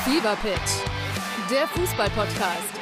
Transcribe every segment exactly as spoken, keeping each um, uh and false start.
Fever Pitch, der Fußball-Podcast.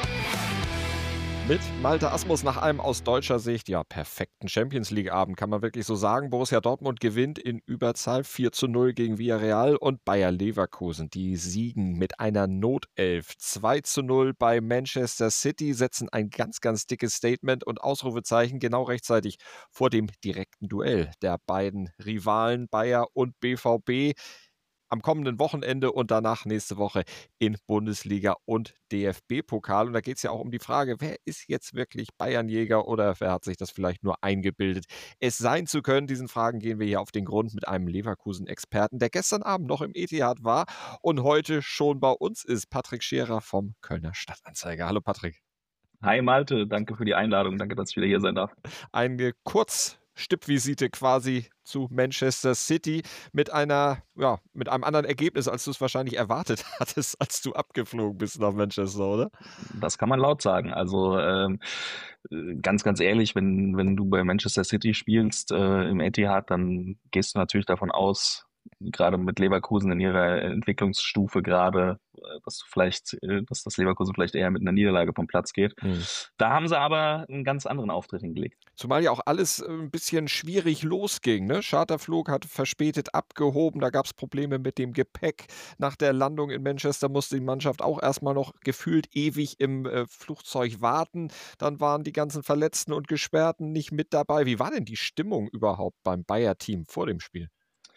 Mit Malte Asmus nach einem aus deutscher Sicht ja perfekten Champions-League-Abend, kann man wirklich so sagen. Borussia Dortmund gewinnt in Überzahl vier zu null gegen Villarreal und Bayer Leverkusen. Die siegen mit einer Notelf zwei zu null bei Manchester City, setzen ein ganz, ganz dickes Statement und Ausrufezeichen genau rechtzeitig vor dem direkten Duell der beiden Rivalen Bayer und B V B. Am kommenden Wochenende und danach nächste Woche in Bundesliga und D F B-Pokal. Und da geht es ja auch um die Frage, wer ist jetzt wirklich Bayernjäger oder wer hat sich das vielleicht nur eingebildet, es sein zu können? Diesen Fragen gehen wir hier auf den Grund mit einem Leverkusen-Experten, der gestern Abend noch im Etihad war und heute schon bei uns ist. Patrick Scherer vom Kölner Stadtanzeiger. Hallo Patrick. Hi Malte, danke für die Einladung. Danke, dass ich wieder hier sein darf. Eine Kurzstippvisite quasi zu Manchester City mit einer, ja, mit einem anderen Ergebnis, als du es wahrscheinlich erwartet hattest, als du abgeflogen bist nach Manchester, oder? Das kann man laut sagen. Also ähm, ganz, ganz ehrlich, wenn wenn du bei Manchester City spielst äh, im Etihad, dann gehst du natürlich davon aus, gerade mit Leverkusen in ihrer Entwicklungsstufe gerade, dass du vielleicht, dass das Leverkusen vielleicht eher mit einer Niederlage vom Platz geht. Mhm. Da haben sie aber einen ganz anderen Auftritt hingelegt. Zumal ja auch alles ein bisschen schwierig losging, ne? Charterflug hat verspätet abgehoben, da gab es Probleme mit dem Gepäck. Nach der Landung in Manchester musste die Mannschaft auch erstmal noch gefühlt ewig im äh, Flugzeug warten. Dann waren die ganzen Verletzten und Gesperrten nicht mit dabei. Wie war denn die Stimmung überhaupt beim Bayer-Team vor dem Spiel?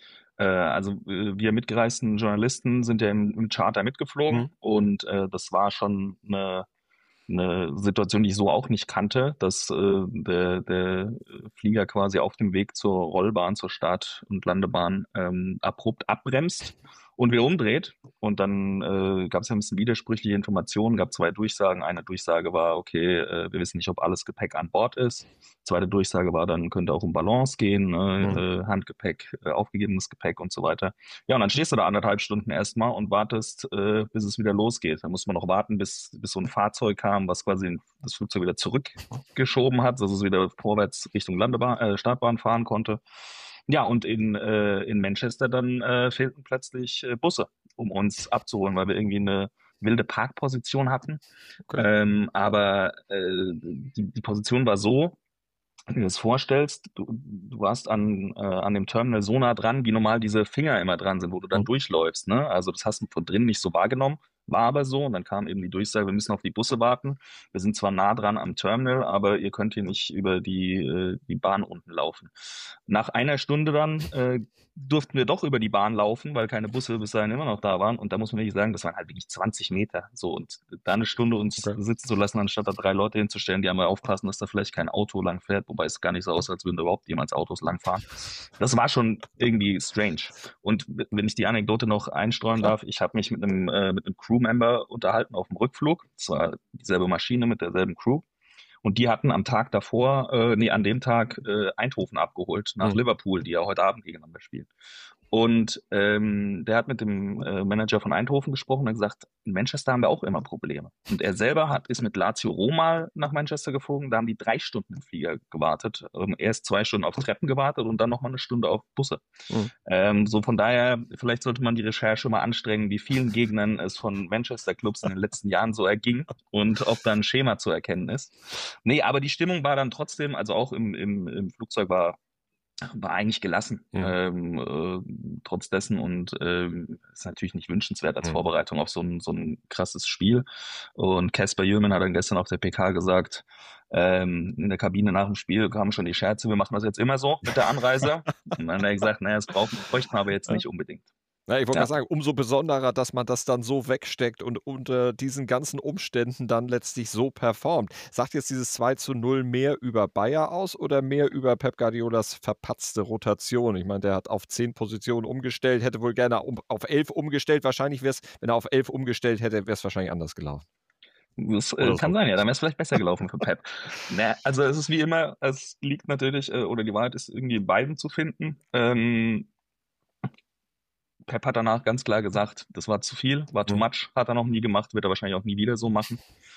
Also wir mitgereisten Journalisten sind ja im, im Charter mitgeflogen mhm. und äh, das war schon eine, eine Situation, die ich so auch nicht kannte, dass äh, der, der Flieger quasi auf dem Weg zur Rollbahn, zur Start- und Landebahn ähm, abrupt abbremst und wieder umdreht. Und dann äh, gab es ja ein bisschen widersprüchliche Informationen, gab zwei Durchsagen. Eine Durchsage war, okay, äh, wir wissen nicht, ob alles Gepäck an Bord ist. Zweite Durchsage war, dann könnte auch um Balance gehen, ne? mhm. äh, Handgepäck, äh, aufgegebenes Gepäck und so weiter. Ja, und dann stehst du da anderthalb Stunden erstmal und wartest, äh, bis es wieder losgeht. Da muss man noch warten, bis, bis so ein Fahrzeug kam, was quasi das Flugzeug wieder zurückgeschoben hat, dass es wieder vorwärts Richtung Landebahn, äh, Startbahn fahren konnte. Ja, und in, äh, in Manchester dann äh, fehlten plötzlich äh, Busse, um uns abzuholen, weil wir irgendwie eine wilde Parkposition hatten. Okay. Ähm, aber äh, die, die Position war so, wenn du dir das vorstellst, du, du warst an, äh, an dem Terminal so nah dran, wie normal diese Finger immer dran sind, wo du dann mhm. durchläufst. Ne? Also das hast du von drinnen nicht so wahrgenommen, war aber so. Und dann kam eben die Durchsage, wir müssen auf die Busse warten. Wir sind zwar nah dran am Terminal, aber ihr könnt hier nicht über die, äh, die Bahn unten laufen. Nach einer Stunde dann äh, durften wir doch über die Bahn laufen, weil keine Busse bis dahin immer noch da waren. Und da muss man wirklich sagen, das waren halt wirklich zwanzig Meter. So, und da eine Stunde uns okay. sitzen zu lassen, anstatt da drei Leute hinzustellen, die einmal aufpassen, dass da vielleicht kein Auto lang fährt, wobei es gar nicht so aussah, als würden da überhaupt jemals Autos langfahren. Das war schon irgendwie strange. Und wenn ich die Anekdote noch einstreuen Klar. darf, ich habe mich mit einem, äh, mit einem Crewmember unterhalten auf dem Rückflug. Das war dieselbe Maschine mit derselben Crew. Und die hatten am Tag davor, äh, nee, an dem Tag äh, Eindhoven abgeholt nach mhm. Liverpool, die ja heute Abend gegeneinander spielen. Und ähm, der hat mit dem äh, Manager von Eindhoven gesprochen und hat gesagt, in Manchester haben wir auch immer Probleme. Und er selber hat ist mit Lazio Rom nach Manchester geflogen, da haben die drei Stunden im Flieger gewartet. Ähm, erst zwei Stunden auf Treppen gewartet und dann nochmal eine Stunde auf Busse. Mhm. Ähm, so von daher, vielleicht sollte man die Recherche mal anstrengen, wie vielen Gegnern es von Manchester-Clubs in den letzten Jahren so erging und ob da ein Schema zu erkennen ist. Nee, aber die Stimmung war dann trotzdem, also auch im, im, im Flugzeug war war eigentlich gelassen, ja. ähm, äh, trotz dessen und ähm, ist natürlich nicht wünschenswert als ja. Vorbereitung auf so ein, so ein krasses Spiel. Und Kasper Hjulmand hat dann gestern auf der P K gesagt, ähm, in der Kabine nach dem Spiel kamen schon die Scherze, wir machen das jetzt immer so mit der Anreise. Und dann hat er gesagt, naja, das brauchen, bräuchten wir aber jetzt nicht unbedingt. Ja, ich wollte ja. gerade sagen, umso besonderer, dass man das dann so wegsteckt und unter diesen ganzen Umständen dann letztlich so performt. Sagt jetzt dieses zwei zu null mehr über Bayer aus oder mehr über Pep Guardiolas verpatzte Rotation? Ich meine, der hat auf zehn Positionen umgestellt, hätte wohl gerne um, auf elf umgestellt. Wahrscheinlich wäre es, wenn er auf elf umgestellt hätte, wäre es wahrscheinlich anders gelaufen. Das äh, kann so. sein, ja, dann wäre es vielleicht besser gelaufen für Pep. Naja, also es ist wie immer, es liegt natürlich, äh, oder die Wahrheit ist irgendwie in beiden zu finden. Ähm, Pep hat danach ganz klar gesagt, das war zu viel, war too Mhm. much, hat er noch nie gemacht, wird er wahrscheinlich auch nie wieder so machen.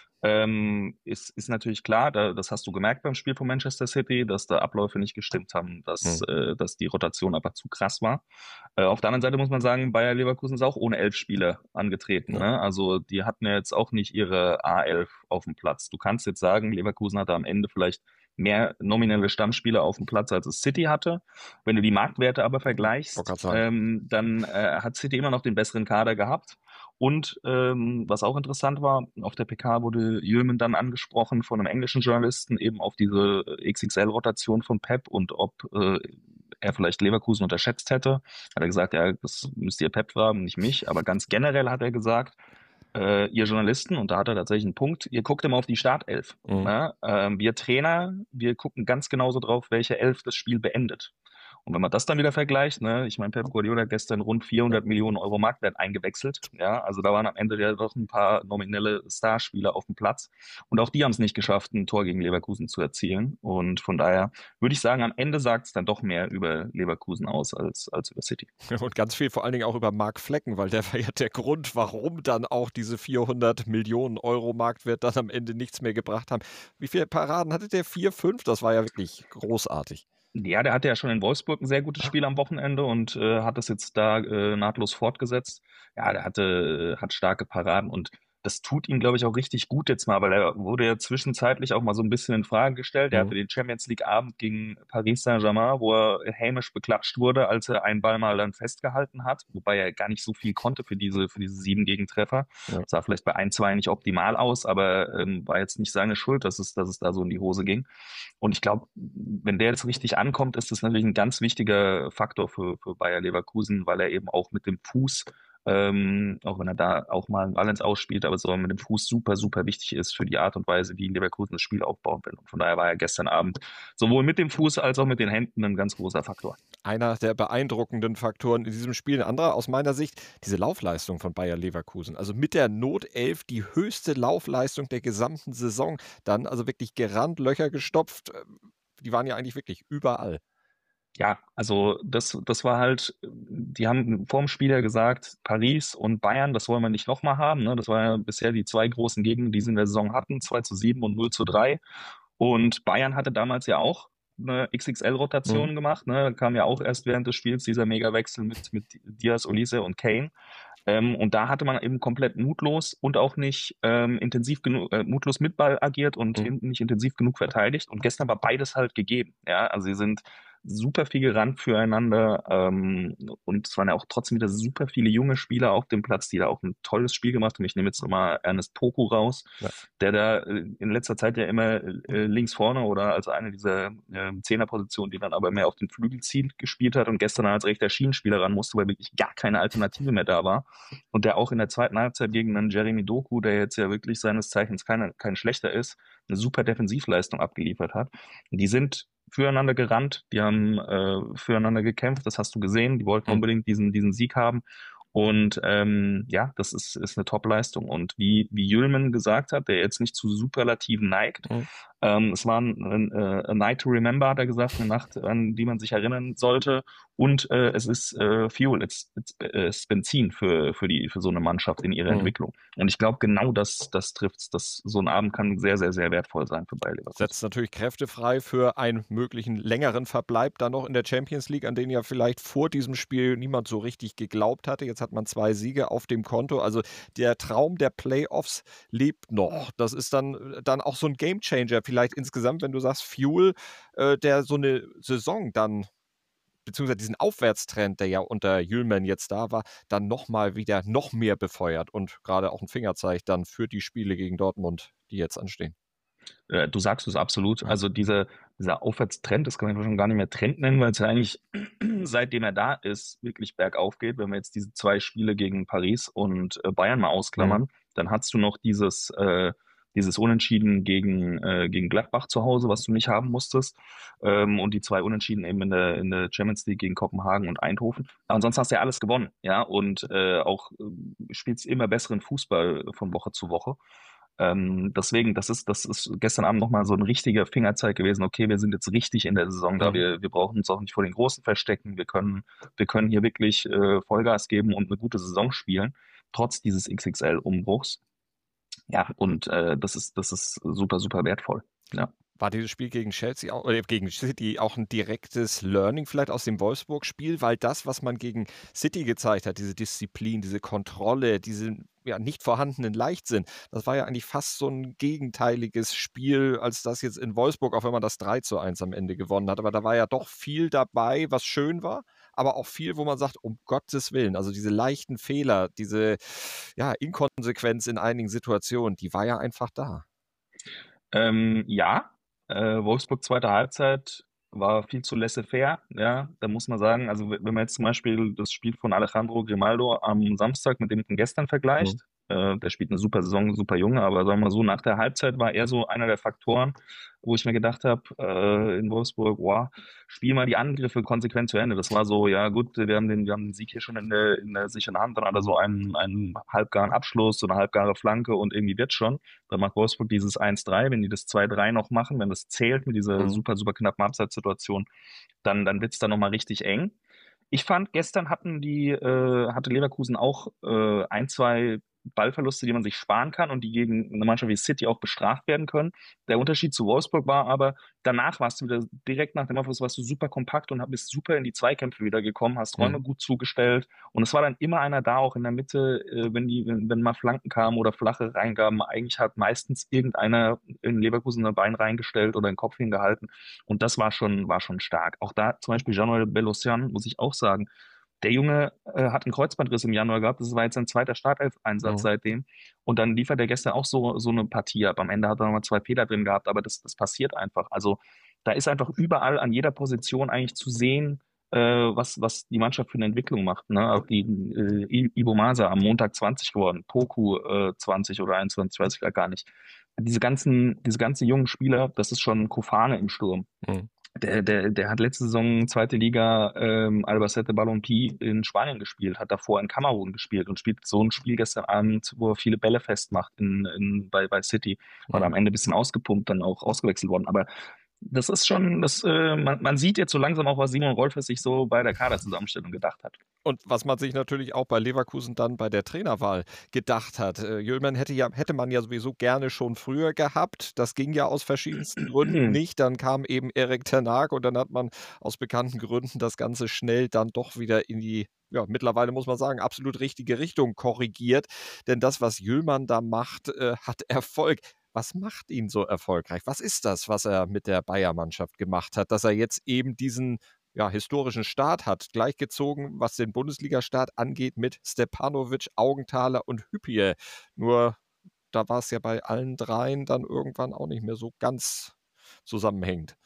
Ähm, ist, ist natürlich klar, da, das hast du gemerkt beim Spiel von Manchester City, dass da Abläufe nicht gestimmt haben, dass, Mhm. äh, dass die Rotation einfach zu krass war. Äh, auf der anderen Seite muss man sagen, Bayer Leverkusen ist auch ohne elf Spieler angetreten. Ja. Ne? Also die hatten ja jetzt auch nicht ihre A elf auf dem Platz. Du kannst jetzt sagen, Leverkusen hatte am Ende vielleicht mehr nominelle Stammspieler auf dem Platz, als es City hatte. Wenn du die Marktwerte aber Wollte vergleichst, gerade sagen. ähm, dann äh, hat City immer noch den besseren Kader gehabt. Und ähm, was auch interessant war, auf der P K wurde Yilmaz dann angesprochen von einem englischen Journalisten eben auf diese X X L-Rotation von Pep und ob äh, er vielleicht Leverkusen unterschätzt hätte. Hat er gesagt, ja, das müsst ihr Pep fragen, nicht mich. Aber ganz generell hat er gesagt, äh, ihr Journalisten, und da hat er tatsächlich einen Punkt, ihr guckt immer auf die Startelf. Mhm. Ne? Ähm, wir Trainer, wir gucken ganz genauso drauf, welche Elf das Spiel beendet. Und wenn man das dann wieder vergleicht, ne, ich meine, Pep Guardiola hat gestern rund vierhundert Millionen Euro Marktwert eingewechselt. Ja, also da waren am Ende ja doch ein paar nominelle Starspieler auf dem Platz. Und auch die haben es nicht geschafft, ein Tor gegen Leverkusen zu erzielen. Und von daher würde ich sagen, am Ende sagt es dann doch mehr über Leverkusen aus als, als über City. Und ganz viel vor allen Dingen auch über Marc Flecken, weil der war ja der Grund, warum dann auch diese vierhundert Millionen Euro Marktwert dann am Ende nichts mehr gebracht haben. Wie viele Paraden hatte der? Vier, fünf? Das war ja wirklich großartig. Ja, der hatte ja schon in Wolfsburg ein sehr gutes Spiel am Wochenende und äh, hat das jetzt da äh, nahtlos fortgesetzt. Ja, der hatte, hat starke Paraden und das tut ihm, glaube ich, auch richtig gut jetzt mal, weil er wurde ja zwischenzeitlich auch mal so ein bisschen in Frage gestellt. Er Mhm. hatte den Champions League Abend gegen Paris Saint-Germain, wo er hämisch beklatscht wurde, als er einen Ball mal dann festgehalten hat, wobei er gar nicht so viel konnte für diese, für diese sieben Gegentreffer. Ja. Sah vielleicht bei ein, zwei nicht optimal aus, aber ähm, war jetzt nicht seine Schuld, dass es, dass es da so in die Hose ging. Und ich glaube, wenn der jetzt richtig ankommt, ist das natürlich ein ganz wichtiger Faktor für, für Bayer Leverkusen, weil er eben auch mit dem Fuß, ähm, auch wenn er da auch mal einen Ball ins Ausspielt, aber so mit dem Fuß super, super wichtig ist für die Art und Weise, wie Leverkusen das Spiel aufbauen will. Und von daher war er gestern Abend sowohl mit dem Fuß als auch mit den Händen ein ganz großer Faktor. Einer der beeindruckenden Faktoren in diesem Spiel. Ein anderer aus meiner Sicht, diese Laufleistung von Bayer Leverkusen. Also mit der Notelf die höchste Laufleistung der gesamten Saison. Dann also wirklich gerannt, Löcher gestopft. Die waren ja eigentlich wirklich überall. Ja, also das, das war halt, die haben vor dem Spiel ja gesagt, Paris und Bayern, das wollen wir nicht nochmal haben. Ne? Das waren ja bisher die zwei großen Gegner, die sie in der Saison hatten, zwei zu sieben und null zu drei. Und Bayern hatte damals ja auch eine X X L-Rotation Mhm. gemacht. Ne? Da kam ja auch erst während des Spiels dieser Megawechsel mit, mit Diaz, Olise und Kane. Ähm, und da hatte man eben komplett mutlos und auch nicht ähm, intensiv genug, äh, mutlos mit Ball agiert und Mhm. hinten nicht intensiv genug verteidigt. Und gestern war beides halt gegeben. Ja, also sie sind super viel gerannt füreinander ähm, und es waren ja auch trotzdem wieder super viele junge Spieler auf dem Platz, die da auch ein tolles Spiel gemacht haben. Ich nehme jetzt nochmal Ernest Poku raus, Ja. der da äh, in letzter Zeit ja immer äh, links vorne oder als eine dieser äh, Zehnerpositionen, die dann aber mehr auf den Flügel ziehend gespielt hat und gestern als rechter Schienenspieler ran musste, weil wirklich gar keine Alternative mehr da war. Und der auch in der zweiten Halbzeit gegen einen Jeremy Doku, der jetzt ja wirklich seines Zeichens kein, kein schlechter ist, eine super Defensivleistung abgeliefert hat. Die sind füreinander gerannt, die haben äh, füreinander gekämpft, das hast du gesehen, die wollten Mhm. unbedingt diesen, diesen Sieg haben. Und ähm, ja, das ist, ist eine Top-Leistung. Und wie, wie Yilmaz gesagt hat, der jetzt nicht zu Superlativen neigt, Mhm. ähm, es war ein, ein, äh, a night to remember, hat er gesagt, eine Nacht, an die man sich erinnern sollte. Und äh, es ist äh, Fuel, es ist, ist Benzin für, für, die, für so eine Mannschaft in ihrer Mhm. Entwicklung. Und ich glaube, genau das, das trifft es. So ein Abend kann sehr, sehr, sehr wertvoll sein für Bayer Leverkusen. Setzt natürlich Kräfte frei für einen möglichen längeren Verbleib dann noch in der Champions League, an den ja vielleicht vor diesem Spiel niemand so richtig geglaubt hatte. Jetzt hat man zwei Siege auf dem Konto. Also der Traum der Playoffs lebt noch. Das ist dann, dann auch so ein Gamechanger vielleicht insgesamt, wenn du sagst, Fuel, äh, der so eine Saison dann, beziehungsweise diesen Aufwärtstrend, der ja unter Yilmaz jetzt da war, dann nochmal wieder noch mehr befeuert und gerade auch ein Fingerzeig dann für die Spiele gegen Dortmund, die jetzt anstehen. Äh, Du sagst es absolut. Ja. Also dieser, dieser Aufwärtstrend, das kann man schon gar nicht mehr Trend nennen, weil es ja eigentlich, seitdem er da ist, wirklich bergauf geht. Wenn wir jetzt diese zwei Spiele gegen Paris und äh, Bayern mal ausklammern, Mhm. dann hast du noch dieses, äh, dieses Unentschieden gegen, äh, gegen Gladbach zu Hause, was du nicht haben musstest. Ähm, und die zwei Unentschieden eben in der, in der Champions League gegen Kopenhagen und Eindhoven. Aber ansonsten hast du ja alles gewonnen, ja, und äh, auch äh, spielst immer besseren Fußball von Woche zu Woche. Ähm, deswegen, das ist, das ist gestern Abend nochmal so ein richtiger Fingerzeig gewesen. Okay, wir sind jetzt richtig in der Saison da. Mhm. Wir, wir brauchen uns auch nicht vor den Großen verstecken. Wir können, wir können hier wirklich äh, Vollgas geben und eine gute Saison spielen, trotz dieses X X L-Umbruchs. Ja, und äh, das ist, das ist super, super wertvoll. Ja. War dieses Spiel gegen Chelsea auch, oder gegen City auch ein direktes Learning vielleicht aus dem Wolfsburg-Spiel? Weil das, was man gegen City gezeigt hat, diese Disziplin, diese Kontrolle, diese ja, nicht vorhandenen Leichtsinn, das war ja eigentlich fast so ein gegenteiliges Spiel als das jetzt in Wolfsburg, auch wenn man das drei zu eins am Ende gewonnen hat. Aber da war ja doch viel dabei, was schön war, aber auch viel, wo man sagt, um Gottes Willen, also diese leichten Fehler, diese ja, Inkonsequenz in einigen Situationen, die war ja einfach da. Ähm, ja, äh, Wolfsburg zweite Halbzeit war viel zu laissez-faire, ja, da muss man sagen, also wenn man jetzt zum Beispiel das Spiel von Alejandro Grimaldo am Samstag mit dem von gestern Mhm. vergleicht, äh, der spielt eine super Saison, super Junge, aber sagen wir mal so, nach der Halbzeit war er so einer der Faktoren, wo ich mir gedacht habe, äh, in Wolfsburg, wow, spiel mal die Angriffe konsequent zu Ende. Das war so, ja gut, wir haben den, wir haben den Sieg hier schon in der, in der sicheren Hand, dann hat er so einen, einen halbgaren Abschluss, so eine halbgare Flanke und irgendwie wird schon. Dann macht Wolfsburg dieses eins drei, wenn die das zwei drei noch machen, wenn das zählt mit dieser Mhm. super, super knappen Abseitssituation, dann, dann wird's da nochmal richtig eng. Ich fand, gestern hatten die, äh, hatte Leverkusen auch äh, ein, zwei Ballverluste, die man sich sparen kann und die gegen eine Mannschaft wie City auch bestraft werden können. Der Unterschied zu Wolfsburg war aber, danach warst du wieder direkt nach dem Abschluss warst du super kompakt und bist super in die Zweikämpfe wieder gekommen, hast Räume Mhm. gut zugestellt und es war dann immer einer da, auch in der Mitte, äh, wenn die, wenn, wenn mal Flanken kamen oder flache Reingaben, eigentlich hat meistens irgendeiner in Leverkusen ein Bein reingestellt oder den Kopf hingehalten und das war schon, war schon stark. Auch da zum Beispiel Jean-Noël Belocian, muss ich auch sagen, der Junge äh, hat einen Kreuzbandriss im Januar gehabt. Das war jetzt sein zweiter Startelf-Einsatz Mhm. seitdem. Und dann liefert er gestern auch so, so eine Partie ab. Am Ende hat er nochmal zwei Fehler drin gehabt, aber das, das passiert einfach. Also da ist einfach überall an jeder Position eigentlich zu sehen, äh, was, was die Mannschaft für eine Entwicklung macht. Ne? Auch die äh, I- Ibo Masa am Montag zwanzig geworden, Poku äh, zwanzig oder einundzwanzig, weiß ich grad gar nicht. Diese ganzen, diese ganzen jungen Spieler, das ist schon Kofane im Sturm. Mhm. Der, der, der hat letzte Saison zweite Liga ähm, Albacete Ballonpi in Spanien gespielt, hat davor in Kamerun gespielt und spielt so ein Spiel gestern Abend, wo er viele Bälle festmacht in, in, bei, bei City. War da Mhm. am Ende ein bisschen ausgepumpt, dann auch ausgewechselt worden. Aber das ist schon, das, äh, man, man sieht jetzt so langsam auch, was Simon Rolfes sich so bei der Kaderzusammenstellung gedacht hat. Und was man sich natürlich auch bei Leverkusen dann bei der Trainerwahl gedacht hat. Äh, Jürgen hätte ja, hätte man ja sowieso gerne schon früher gehabt. Das ging ja aus verschiedensten Gründen nicht. Dann kam eben Erik ten Hag und dann hat man aus bekannten Gründen das Ganze schnell dann doch wieder in die, ja, mittlerweile muss man sagen, absolut richtige Richtung korrigiert. Denn das, was Jüllmann da macht, äh, hat Erfolg. Was macht ihn so erfolgreich? Was ist das, was er mit der Bayern-Mannschaft gemacht hat, dass er jetzt eben diesen ja, historischen Start hat, gleichgezogen, was den Bundesliga-Start angeht, mit Stepanovic, Augenthaler und Hüppier. Nur da war es ja bei allen dreien dann irgendwann auch nicht mehr so ganz zusammenhängend.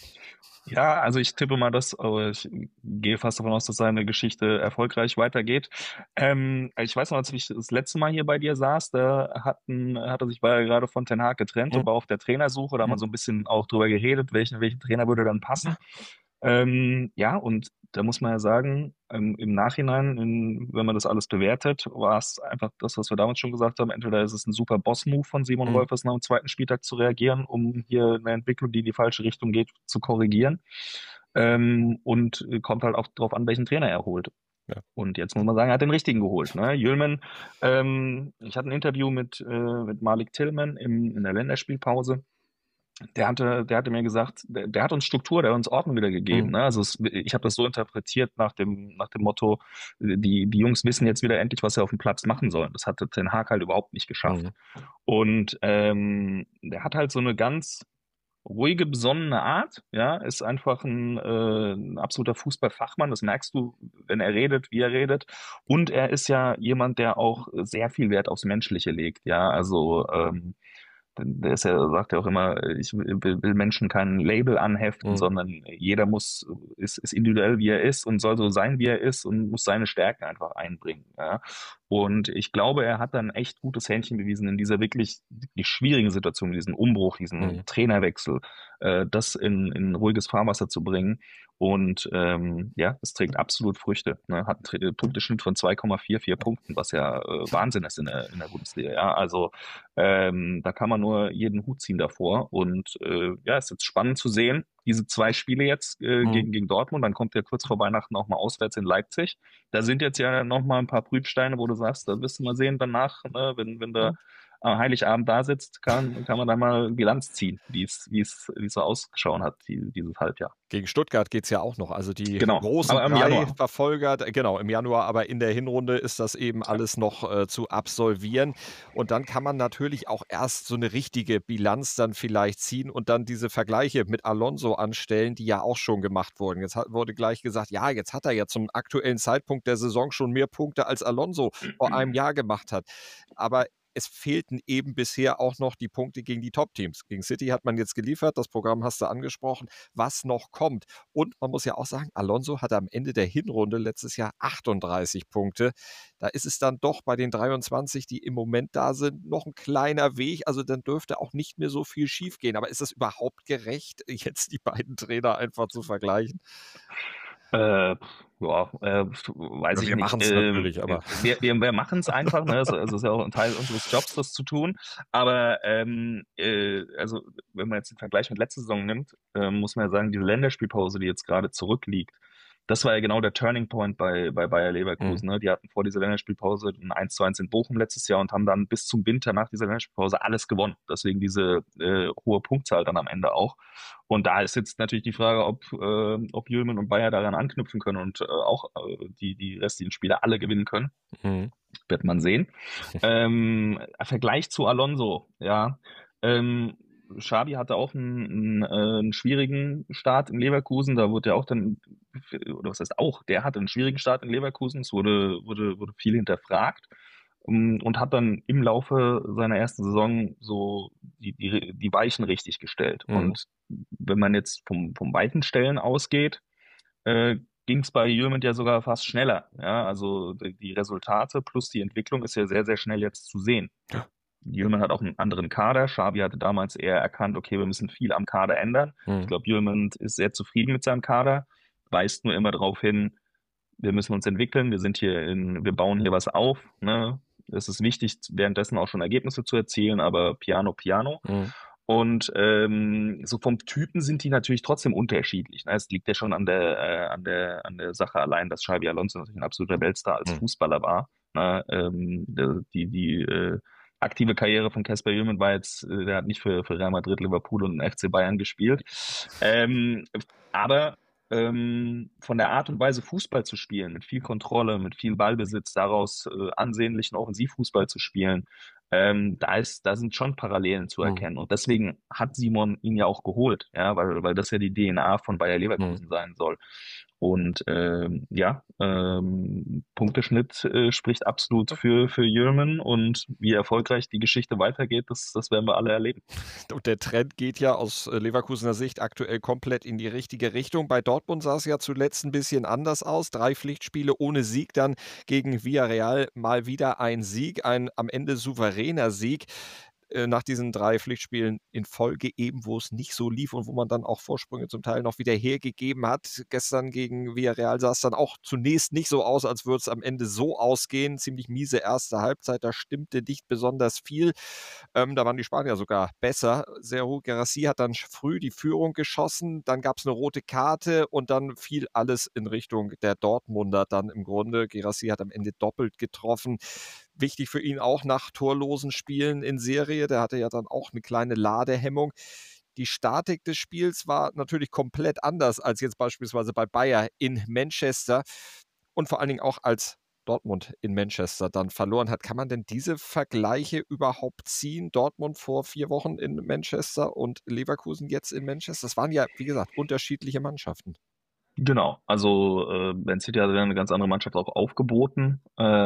Ja, also ich tippe mal das, aber ich gehe fast davon aus, dass seine Geschichte erfolgreich weitergeht. Ähm, ich weiß noch, als ich das letzte Mal hier bei dir saß, da hatten, hat er sich war ja gerade von Ten Hag getrennt und Mhm. war auf der Trainersuche. Da haben wir Mhm. so ein bisschen auch drüber geredet, welchen, welchen Trainer würde dann passen. Ähm, ja, und da muss man ja sagen, ähm, im Nachhinein, in, wenn man das alles bewertet, war es einfach das, was wir damals schon gesagt haben. Entweder ist es ein super Boss-Move von Simon Mhm. Rolfes nach dem zweiten Spieltag zu reagieren, um hier eine Entwicklung, die in die falsche Richtung geht, zu korrigieren. Ähm, und kommt halt auch darauf an, welchen Trainer er holt. Ja. Und jetzt muss man sagen, er hat den richtigen geholt. Ne? Jülmen, ähm, ich hatte ein Interview mit, äh, mit Malik Tillman im, in der Länderspielpause. Der hatte, der hatte mir gesagt, der, der hat uns Struktur, der hat uns Ordnung wieder gegeben. Mhm. Ne? Also es, ich habe das so interpretiert nach dem, nach dem Motto, die, die Jungs wissen jetzt wieder endlich, was sie auf dem Platz machen sollen. Das hatte Ten Hag halt überhaupt nicht geschafft. Mhm. Und ähm, der hat halt so eine ganz ruhige, besonnene Art, ja, ist einfach ein, äh, ein absoluter Fußballfachmann, das merkst du, wenn er redet, wie er redet. Und er ist ja jemand, der auch sehr viel Wert aufs Menschliche legt, ja, also ähm, der ist ja, sagt ja auch immer, ich will, will Menschen kein Label anheften, Mhm. sondern jeder muss, ist, ist individuell, wie er ist und soll so sein, wie er ist und muss seine Stärken einfach einbringen. Ja. Und ich glaube, er hat dann echt gutes Händchen bewiesen in dieser wirklich, wirklich schwierigen Situation, diesen Umbruch, diesen Mhm. Trainerwechsel, äh, das in, in ruhiges Fahrwasser zu bringen. Und ähm, ja, es trägt absolut Früchte. Ne? Hat einen Tri- Punkteschnitt von zwei Komma vierundvierzig Punkten, was ja äh, Wahnsinn ist in der, in der Bundesliga. Ja, also ähm, da kann man nur jeden Hut ziehen davor. Und äh, ja, es ist jetzt spannend zu sehen, diese zwei Spiele jetzt äh, Mhm. gegen, gegen Dortmund. Dann kommt ja kurz vor Weihnachten auch mal auswärts in Leipzig. Da sind jetzt ja noch mal ein paar Prüfsteine, wo du sagst, da wirst du mal sehen danach, ne, wenn, wenn du am Heiligabend da sitzt, kann, kann man da mal Bilanz ziehen, wie es, wie es, wie es so ausgeschaut hat, die, dieses Halbjahr. Gegen Stuttgart geht es ja auch noch. Also die Genau, großen aber im drei Januar. Verfolger, d- genau, im Januar, aber in der Hinrunde ist das eben Ja. alles noch äh, zu absolvieren. Und dann kann man natürlich auch erst so eine richtige Bilanz dann vielleicht ziehen und dann diese Vergleiche mit Alonso anstellen, die ja auch schon gemacht wurden. Jetzt hat, wurde gleich gesagt, ja, jetzt hat er ja zum aktuellen Zeitpunkt der Saison schon mehr Punkte als Alonso vor einem Jahr gemacht hat. Aber es fehlten eben bisher auch noch die Punkte gegen die Top-Teams. Gegen City hat man jetzt geliefert, das Programm hast du angesprochen, was noch kommt. Und man muss ja auch sagen, Alonso hatte am Ende der Hinrunde letztes Jahr achtunddreißig Punkte. Da ist es dann doch bei den dreiundzwanzig, die im Moment da sind, noch ein kleiner Weg. Also dann dürfte auch nicht mehr so viel schiefgehen. Aber ist es überhaupt gerecht, jetzt die beiden Trainer einfach zu vergleichen? Äh, ja, äh, weiß Ja, ich wir nicht. machen es Ähm, natürlich, aber wir wir, wir machen es einfach, ne? Also, also es ist ja auch ein Teil unseres Jobs, das zu tun. Aber ähm, äh, also wenn man jetzt den Vergleich mit letzter Saison nimmt, äh, muss man ja sagen, diese Länderspielpause, die jetzt gerade zurückliegt, das war ja genau der Turning Point bei, bei Bayer mhm. Leverkusen. Ne? Die hatten vor dieser Länderspielpause ein eins zu eins in Bochum letztes Jahr und haben dann bis zum Winter nach dieser Länderspielpause alles gewonnen. Deswegen diese äh, hohe Punktzahl dann am Ende auch. Und da ist jetzt natürlich die Frage, ob, äh, ob Jülmen und Bayer daran anknüpfen können und äh, auch äh, die, die restlichen Spiele alle gewinnen können. Mhm. Wird man sehen. Ähm, Vergleich zu Alonso, ja. Ähm, Xabi hatte auch einen, einen, äh, einen schwierigen Start in Leverkusen. Da wurde ja auch dann, oder was heißt auch, der hatte einen schwierigen Start in Leverkusen. Es wurde, wurde, wurde viel hinterfragt ähm, und hat dann im Laufe seiner ersten Saison so die, die, die Weichen richtig gestellt. Mhm. Und wenn man jetzt vom, vom Weichenstellen ausgeht, äh, ging es bei Jürgen ja sogar fast schneller. Ja, also die, die Resultate plus die Entwicklung ist ja sehr, sehr schnell jetzt zu sehen. Ja. Jürgen hat auch einen anderen Kader. Xabi hatte damals eher erkannt, okay, wir müssen viel am Kader ändern. Ich Mhm. glaube, Jürgen ist sehr zufrieden mit seinem Kader, weist nur immer darauf hin, wir müssen uns entwickeln, wir sind hier in, wir bauen hier was auf. Ne? Es ist wichtig, währenddessen auch schon Ergebnisse zu erzielen, aber piano, piano. Mhm. Und ähm, so vom Typen sind die natürlich trotzdem unterschiedlich. Ne? Es liegt ja schon an der, äh, an der, an der Sache allein, dass Xabi Alonso natürlich ein absoluter Weltstar als Mhm. Fußballer war. Ne? Ähm, die, die äh, aktive Karriere von Casper Jürgen war jetzt, äh, der hat nicht für, für Real Madrid, Liverpool und den F C Bayern gespielt. Ähm, aber ähm, von der Art und Weise Fußball zu spielen, mit viel Kontrolle, mit viel Ballbesitz, daraus äh, ansehnlichen Offensivfußball zu spielen, ähm, da ist, da sind schon Parallelen zu Mhm. erkennen. Und deswegen hat Simon ihn ja auch geholt, ja, weil, weil das ja die D N A von Bayer Mhm. Leverkusen sein soll. Und ähm, ja, ähm, Punkteschnitt äh, spricht absolut für, für Jürgen und wie erfolgreich die Geschichte weitergeht, das, das werden wir alle erleben. Und der Trend geht ja aus äh, Leverkusener Sicht aktuell komplett in die richtige Richtung. Bei Dortmund sah es ja zuletzt ein bisschen anders aus. Drei Pflichtspiele ohne Sieg, dann gegen Villarreal mal wieder ein Sieg, ein am Ende souveräner Sieg. Äh, nach diesen drei Pflichtspielen in Folge eben, wo es nicht so lief und wo man dann auch Vorsprünge zum Teil noch wieder hergegeben hat. Gestern gegen Villarreal sah es dann auch zunächst nicht so aus, als würde es am Ende so ausgehen. Ziemlich miese erste Halbzeit, da stimmte nicht besonders viel. Ähm, da waren die Spanier sogar besser. Serhou Guirassy hat dann früh die Führung geschossen, dann gab es eine rote Karte und dann fiel alles in Richtung der Dortmunder dann im Grunde. Guirassy hat am Ende doppelt getroffen. Wichtig für ihn auch nach torlosen Spielen in Serie. Der hatte ja dann auch eine kleine Ladehemmung. Die Statik des Spiels war natürlich komplett anders als jetzt beispielsweise bei Bayer in Manchester und vor allen Dingen auch als Dortmund in Manchester dann verloren hat. Kann man denn diese Vergleiche überhaupt ziehen? Dortmund vor vier Wochen in Manchester und Leverkusen jetzt in Manchester. Das waren ja, wie gesagt, unterschiedliche Mannschaften. Genau, also äh, Man City hat ja eine ganz andere Mannschaft auch aufgeboten.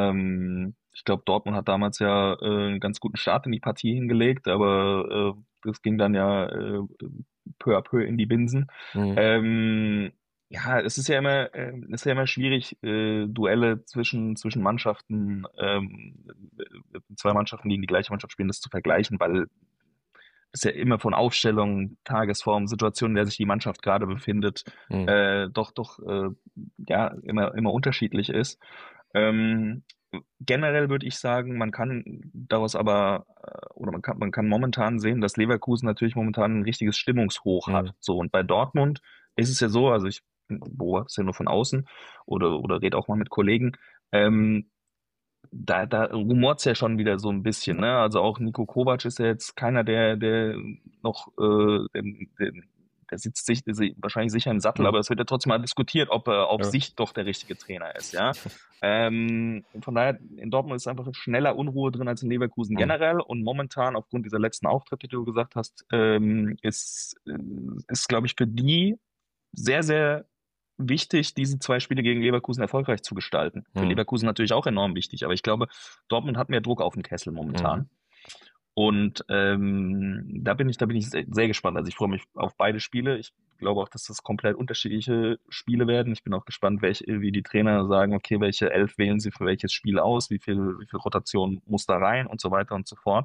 Ähm, ich glaube, Dortmund hat damals ja äh, einen ganz guten Start in die Partie hingelegt, aber äh, das ging dann ja äh, peu à peu in die Binsen. Mhm. Ähm, ja, es ist ja immer, äh, es ist ja immer schwierig, äh, Duelle zwischen zwischen Mannschaften, ähm, äh, zwei Mannschaften, die gegen die gleiche Mannschaft spielen, das zu vergleichen, weil ist ja immer von Aufstellung, Tagesform, Situation, in der sich die Mannschaft gerade befindet, Mhm. äh, doch, doch, äh, ja, immer, immer unterschiedlich ist. Ähm, generell würde ich sagen, man kann daraus aber, äh, oder man kann, man kann momentan sehen, dass Leverkusen natürlich momentan ein richtiges Stimmungshoch Mhm. hat. So, und bei Dortmund ist es ja so, also ich beobachte es ja nur von außen oder, oder rede auch mal mit Kollegen, ähm, da, da rumort's ja schon wieder so ein bisschen, ne? Also auch Niko Kovac ist ja jetzt keiner, der, der noch, äh, den, den, der sitzt sich der si- wahrscheinlich sicher im Sattel, Mhm. aber es wird ja trotzdem mal diskutiert, ob er auf Ja. sich doch der richtige Trainer ist, ja. Ähm, von daher, in Dortmund ist einfach schneller Unruhe drin als in Leverkusen Mhm. generell und momentan aufgrund dieser letzten Auftritte, die du gesagt hast, ähm, ist, äh, ist, glaube ich, für die sehr, sehr wichtig, diese zwei Spiele gegen Leverkusen erfolgreich zu gestalten. Für Mhm. Leverkusen natürlich auch enorm wichtig, aber ich glaube, Dortmund hat mehr Druck auf den Kessel Mhm. momentan. Und ähm, da bin ich, da bin ich sehr, sehr gespannt. Also ich freue mich auf beide Spiele. Ich glaube auch, dass das komplett unterschiedliche Spiele werden. Ich bin auch gespannt, welche, wie die Trainer sagen, okay, welche Elf wählen sie für welches Spiel aus, wie viel, wie viel Rotation muss da rein und so weiter und so fort.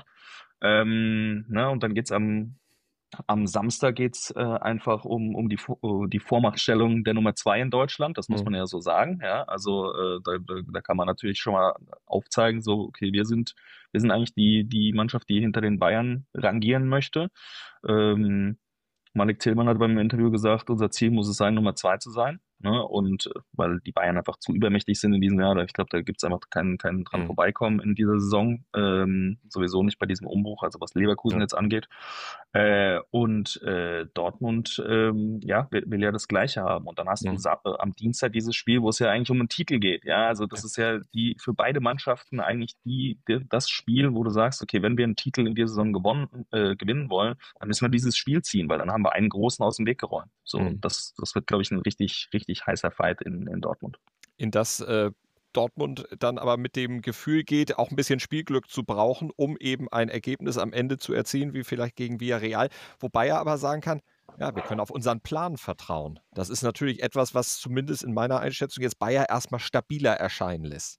Ähm, ne, und dann geht's am am Samstag geht's äh, einfach um, um die, Vo- äh, die Vormachtstellung der Nummer zwei in Deutschland. Das muss Mhm. man ja so sagen. Ja, also äh, da, da, da kann man natürlich schon mal aufzeigen, so, okay, wir sind, wir sind eigentlich die, die Mannschaft, die hinter den Bayern rangieren möchte. Ähm, Malik Tillmann hat beim Interview gesagt, unser Ziel muss es sein, Nummer zwei zu sein. Ne? Und äh, weil die Bayern einfach zu übermächtig sind in diesem Jahr, ich glaube, da gibt's einfach keinen, keinen dran Mhm. vorbeikommen in dieser Saison. Ähm, sowieso nicht bei diesem Umbruch, also was Leverkusen Ja. jetzt angeht. Äh, und äh, Dortmund, ähm, ja, will, will ja das Gleiche haben. Und dann hast du Mhm. sa- äh, am Dienstag dieses Spiel, wo es ja eigentlich um einen Titel geht. Ja, also das Ja. ist ja die für beide Mannschaften eigentlich die, die das Spiel, wo du sagst, okay, wenn wir einen Titel in dieser Saison gewonnen, äh, gewinnen wollen, dann müssen wir dieses Spiel ziehen, weil dann haben wir einen großen aus dem Weg geräumt. So, Mhm. das, das wird, glaube ich, ein richtig, richtig heißer Fight in, in Dortmund. In das äh, Dortmund dann aber mit dem Gefühl geht, auch ein bisschen Spielglück zu brauchen, um eben ein Ergebnis am Ende zu erzielen, wie vielleicht gegen Villarreal. Wobei er aber sagen kann, ja, wir können auf unseren Plan vertrauen. Das ist natürlich etwas, was zumindest in meiner Einschätzung jetzt Bayer erstmal stabiler erscheinen lässt.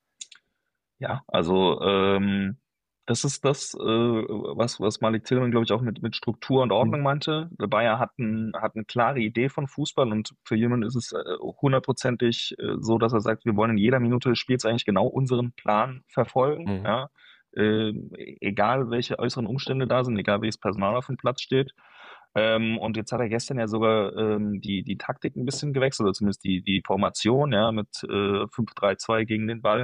Ja, also ähm, das ist das, äh, was, was Malik Tillmann, glaube ich, auch mit, mit Struktur und Mhm. Ordnung meinte. Der Bayer hat, ein, hat eine klare Idee von Fußball und für jemanden ist es äh, hundertprozentig äh, so, dass er sagt, wir wollen in jeder Minute des Spiels eigentlich genau unseren Plan verfolgen. Mhm. Ja? Äh, egal welche äußeren Umstände da sind, egal welches Personal auf dem Platz steht. Ähm, und jetzt hat er gestern ja sogar ähm, die, die Taktik ein bisschen gewechselt, oder zumindest die, die Formation, ja, mit äh, fünf drei zwei gegen den Ball.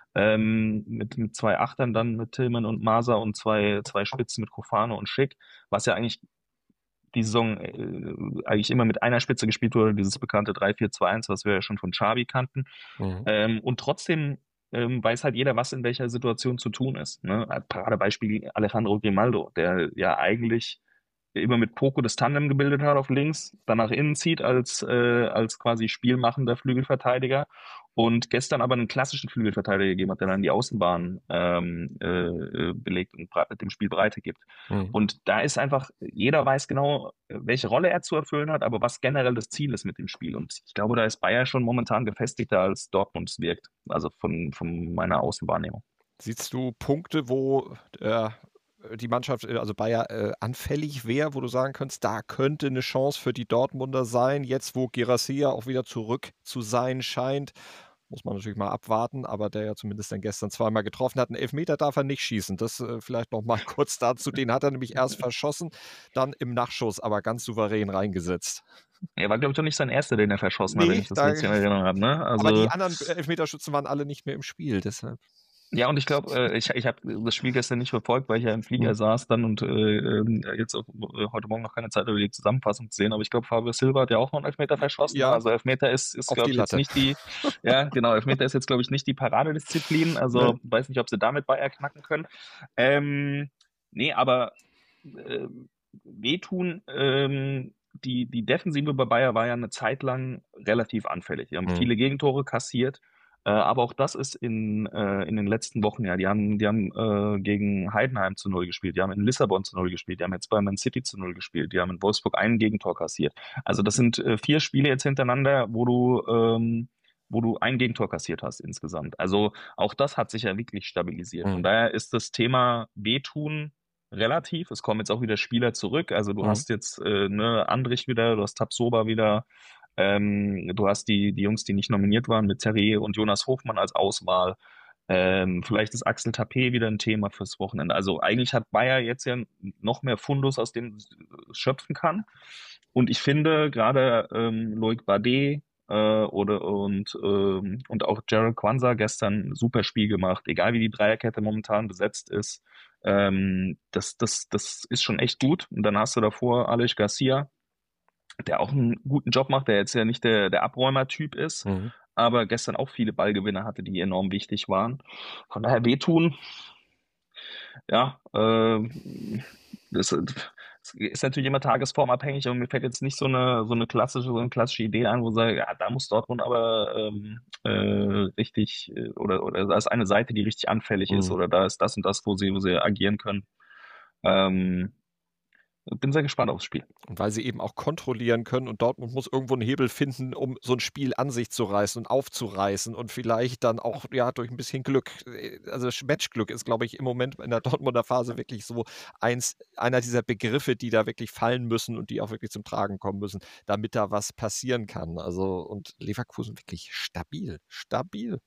Ähm, mit, mit zwei Achtern dann mit Tillman und Masa und zwei, zwei Spitzen mit Kofano und Schick, was ja eigentlich die Saison äh, eigentlich immer mit einer Spitze gespielt wurde, dieses bekannte drei vier zwei eins, was wir ja schon von Xavi kannten. Mhm. Ähm, und trotzdem ähm, weiß halt jeder, was in welcher Situation zu tun ist. Ne? Als Paradebeispiel Alejandro Grimaldo, der ja eigentlich immer mit Poco das Tandem gebildet hat auf links, dann nach innen zieht als, äh, als quasi spielmachender Flügelverteidiger und gestern aber einen klassischen Flügelverteidiger gegeben hat, der dann die Außenbahn ähm, äh, belegt und brei- dem Spiel Breite gibt. Mhm. Und da ist einfach, jeder weiß genau, welche Rolle er zu erfüllen hat, aber was generell das Ziel ist mit dem Spiel. Und ich glaube, da ist Bayer schon momentan gefestigter als Dortmund es wirkt. Also von, von meiner Außenwahrnehmung. Siehst du Punkte, wo äh, die Mannschaft, äh, also Bayer, äh, anfällig wäre, wo du sagen könntest, da könnte eine Chance für die Dortmunder sein, jetzt wo Girassia auch wieder zurück zu sein scheint? Muss man natürlich mal abwarten, aber der ja zumindest dann gestern zweimal getroffen hat. Einen Elfmeter darf er nicht schießen. Das äh, vielleicht noch mal kurz dazu. Den hat er nämlich erst verschossen, dann im Nachschuss aber ganz souverän reingesetzt. Er war, glaube ich, doch nicht sein erster, den er verschossen hat, wenn Nee, ich das da, richtig in Erinnerung habe. Ne? aber die Also anderen Elfmeterschützen waren alle nicht mehr im Spiel, deshalb. ja, und ich glaube, äh, ich, ich habe das Spiel gestern nicht verfolgt, weil ich ja im Flieger Hm. saß dann und äh, ähm, jetzt auch äh, heute Morgen noch keine Zeit, über die Zusammenfassung zu sehen. Aber ich glaube, Fabio Silva hat ja auch noch einen Elfmeter verschossen. Ne? Ja, Also Elfmeter ist, ist auf die glaube ich, jetzt Latte. nicht die, ja, genau, Elfmeter ist jetzt, glaube ich, nicht die Paradedisziplin. Nee. Also weiß nicht, ob sie damit Bayer knacken können. Ähm, nee, aber äh, wehtun, ähm, die, die Defensive bei Bayer war ja eine Zeit lang relativ anfällig. Die haben Hm. viele Gegentore kassiert. Äh, aber auch das ist in, äh, in den letzten Wochen, ja, die haben, die haben äh, gegen Heidenheim zu Null gespielt, die haben in Lissabon zu Null gespielt, die haben jetzt bei Man City zu Null gespielt, die haben in Wolfsburg ein Gegentor kassiert. Also das sind äh, vier Spiele jetzt hintereinander, wo du, ähm, wo du ein Gegentor kassiert hast insgesamt. Also auch das hat sich ja wirklich stabilisiert. Von Hm. daher ist das Thema Wehtun relativ. Es kommen jetzt auch wieder Spieler zurück. Also du Mhm. hast jetzt äh, ne, Andrich wieder, du hast Tapsoba wieder, ähm, du hast die, die Jungs, die nicht nominiert waren, mit Terry und Jonas Hofmann als Auswahl. Ähm, vielleicht ist Axel Tapé wieder ein Thema fürs Wochenende. Also eigentlich hat Bayer jetzt ja noch mehr Fundus, aus dem es schöpfen kann. Und ich finde gerade ähm, Loic Bardet äh, oder und, ähm, und auch Gerald Kwanzaa gestern ein super Spiel gemacht, egal wie die Dreierkette momentan besetzt ist. Ähm, das, das, das ist schon echt gut. Und dann hast du davor Aleix Garcia, der auch einen guten Job macht, der jetzt ja nicht der, der Abräumer-Typ ist, Mhm. aber gestern auch viele Ballgewinne hatte, die enorm wichtig waren. Von daher wehtun, ja, äh, das, das ist natürlich immer tagesformabhängig, und mir fällt jetzt nicht so eine, so eine klassische, so eine klassische Idee ein, wo ich sage, ja, da muss Dortmund aber ähm, äh, richtig, äh, oder, oder da ist eine Seite, die richtig anfällig ist, Mhm. oder da ist das und das, wo sie, wo sie agieren können. Ähm, bin sehr gespannt aufs Spiel. Und weil sie eben auch kontrollieren können, und Dortmund muss irgendwo einen Hebel finden, um so ein Spiel an sich zu reißen und aufzureißen und vielleicht dann auch ja durch ein bisschen Glück. äh, Also Matchglück ist, glaube ich, im Moment in der Dortmunder Phase wirklich so eins, einer dieser Begriffe, die da wirklich fallen müssen und die auch wirklich zum Tragen kommen müssen, damit da was passieren kann. Also und Leverkusen wirklich stabil, stabil.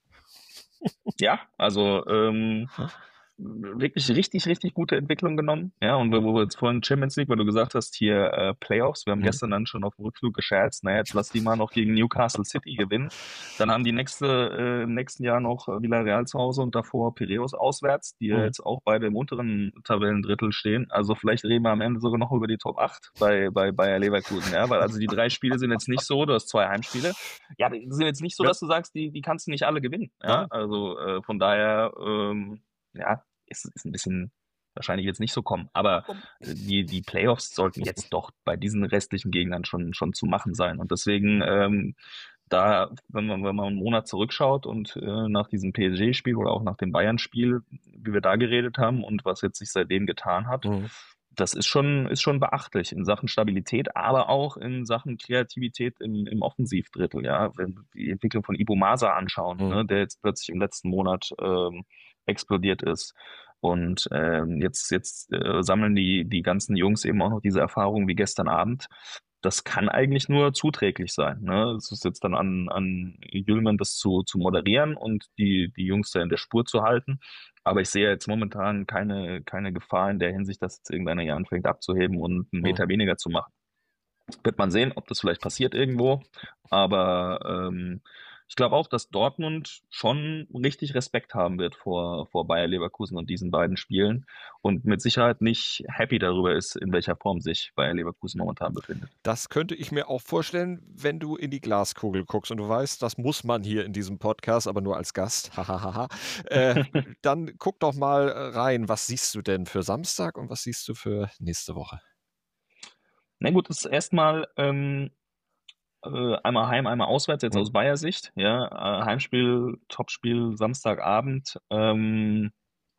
Ja, also ähm, wirklich richtig, richtig gute Entwicklung genommen. Ja, und wo wo wir jetzt vorhin Champions League, weil du gesagt hast, hier äh, Playoffs, wir haben Mhm. gestern dann schon auf dem Rückflug gescherzt, naja, jetzt lass die mal noch gegen Newcastle City gewinnen. Dann haben die nächste, äh, im nächsten Jahr noch äh, Villarreal zu Hause und davor Piraeus auswärts, die ja Mhm. jetzt auch beide im unteren Tabellendrittel stehen. Also vielleicht reden wir am Ende sogar noch über die Top acht bei, bei Bayer Leverkusen, ja, weil also die drei Spiele sind jetzt nicht so, du hast zwei Heimspiele. Ja, die sind jetzt nicht so, Ja, dass du sagst, die, die kannst du nicht alle gewinnen. Ja, nein. also äh, von daher, ähm, ja, ist, ist ein bisschen wahrscheinlich jetzt nicht so kommen. Aber äh, die, die Playoffs sollten jetzt doch bei diesen restlichen Gegnern schon, schon zu machen sein. Und deswegen, ähm, da, wenn man, wenn man einen Monat zurückschaut und äh, nach diesem P S G-Spiel oder auch nach dem Bayern-Spiel, wie wir da geredet haben und was jetzt sich seitdem getan hat, Mhm. das ist schon, ist schon beachtlich in Sachen Stabilität, aber auch in Sachen Kreativität im, im Offensivdrittel. Ja, wenn wir die Entwicklung von Ibo Masa anschauen, Mhm. ne, der jetzt plötzlich im letzten Monat ähm, explodiert ist. Und ähm, jetzt, jetzt äh, sammeln die, die ganzen Jungs eben auch noch diese Erfahrung wie gestern Abend. Das kann eigentlich nur zuträglich sein. Ne? Es ist jetzt dann an, an Jüllmann, das zu, zu moderieren und die, die Jungs da in der Spur zu halten. Aber ich sehe jetzt momentan keine, keine Gefahr in der Hinsicht, dass jetzt irgendeiner hier anfängt abzuheben und einen Mhm. Meter weniger zu machen. Wird man sehen, ob das vielleicht passiert irgendwo. Aber ähm, ich glaube auch, dass Dortmund schon richtig Respekt haben wird vor, vor Bayer Leverkusen und diesen beiden Spielen und mit Sicherheit nicht happy darüber ist, in welcher Form sich Bayer Leverkusen momentan befindet. Das könnte ich mir auch vorstellen, wenn du in die Glaskugel guckst und du weißt, das muss man hier in diesem Podcast, aber nur als Gast. Hahaha. äh, dann guck doch mal äh, rein. Was siehst du denn für Samstag und was siehst du für nächste Woche? Na gut, das ist erstmal ähm, äh, einmal heim, einmal auswärts, jetzt aus Mhm. Bayer Sicht. Ja, äh, Heimspiel, Topspiel Samstagabend. Ähm,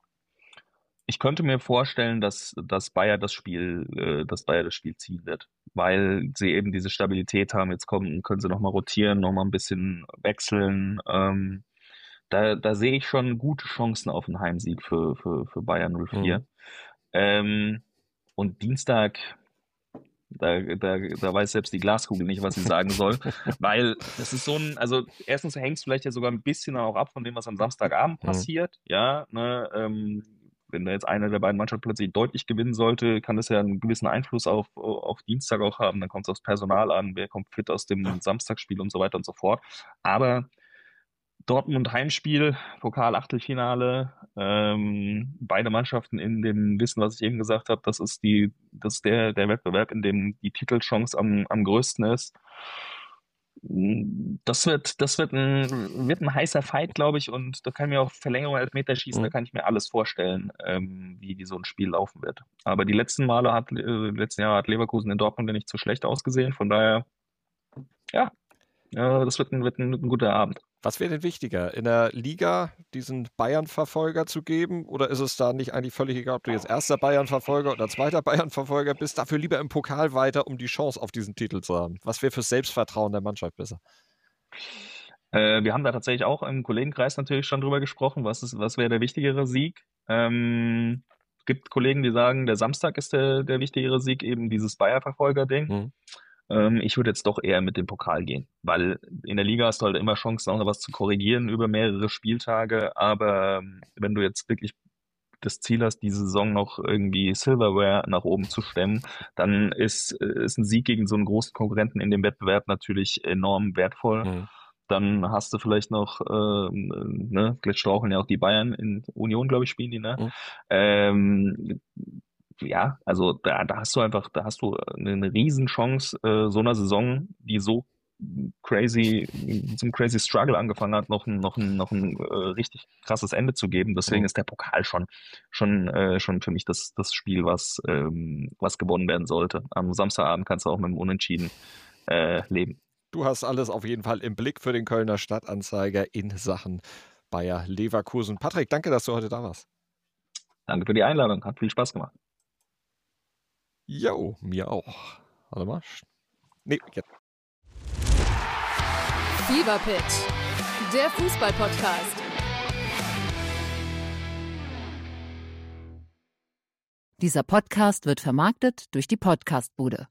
Ich könnte mir vorstellen, dass, dass Bayer das Spiel, äh, dass Bayer das Spiel ziehen wird, weil sie eben diese Stabilität haben. Jetzt kommen, können sie nochmal rotieren, nochmal ein bisschen wechseln. Ähm, da, da sehe ich schon gute Chancen auf einen Heimsieg für, für, für Bayer null Mhm. vier. Ähm, und Dienstag, da, da, da weiß selbst die Glaskugel nicht, was sie sagen soll, weil das ist so ein, also erstens hängt es vielleicht ja sogar ein bisschen auch ab von dem, was am Samstagabend Mhm. passiert, ja, ne, ähm, wenn da jetzt einer der beiden Mannschaften plötzlich deutlich gewinnen sollte, kann das ja einen gewissen Einfluss auf, auf Dienstag auch haben. Dann kommt es aufs Personal an, wer kommt fit aus dem Samstagsspiel und so weiter und so fort. Aber Dortmund Heimspiel, Pokal-Achtelfinale, ähm, beide Mannschaften in dem Wissen, was ich eben gesagt habe, das ist die, das ist der, der Wettbewerb, in dem die Titelchance am, am größten ist. Das wird, das wird ein, wird ein heißer Fight, glaube ich, und da kann ich mir auch Verlängerung, Elfmeterschießen, da Mhm. kann ich mir alles vorstellen, ähm, wie, wie so ein Spiel laufen wird. Aber die letzten Male hat, äh, letzten Jahre hat Leverkusen in Dortmund ja nicht so schlecht ausgesehen, von daher, ja, ja, das wird ein, wird ein, wird ein guter Abend. Was wäre denn wichtiger, in der Liga diesen Bayern-Verfolger zu geben, oder ist es da nicht eigentlich völlig egal, ob du jetzt erster Bayern-Verfolger oder zweiter Bayern-Verfolger bist, dafür lieber im Pokal weiter, um die Chance auf diesen Titel zu haben? Was wäre fürs Selbstvertrauen der Mannschaft besser? Äh, wir haben da tatsächlich auch im Kollegenkreis natürlich schon drüber gesprochen, was ist, was wäre der wichtigere Sieg? Ähm, gibt Kollegen, die sagen, der Samstag ist der, der wichtigere Sieg, eben dieses Bayer-Verfolger-Ding. Mhm. Ähm, ich würde jetzt doch eher mit dem Pokal gehen, weil in der Liga hast du halt immer Chancen, auch noch was zu korrigieren über mehrere Spieltage. Aber ähm, wenn du jetzt wirklich das Ziel hast, die Saison noch irgendwie Silverware nach oben zu stemmen, dann ist, äh, ist ein Sieg gegen so einen großen Konkurrenten in dem Wettbewerb natürlich enorm wertvoll. Mhm. Dann hast du vielleicht noch, ähm, ne, vielleicht straucheln ja auch die Bayern in Union, glaube ich, spielen die, ne? Mhm. Ähm, ja, also da, da hast du einfach, da hast du eine, eine Riesenchance, äh, so einer Saison, die so crazy, so ein crazy Struggle angefangen hat, noch ein, noch ein, noch ein äh, richtig krasses Ende zu geben. Deswegen Mhm. ist der Pokal schon, schon, äh, schon für mich das, das Spiel, was, ähm, was gewonnen werden sollte. Am Samstagabend kannst du auch mit dem Unentschieden äh, leben. Du hast alles auf jeden Fall im Blick für den Kölner Stadtanzeiger in Sachen Bayer Leverkusen. Patrick, danke, dass du heute da warst. Danke für die Einladung, hat viel Spaß gemacht. Jo, mir auch. Warte mal. Nee, jetzt. Fever Pitch, der Fußball-Podcast. Dieser Podcast wird vermarktet durch die Podcastbude.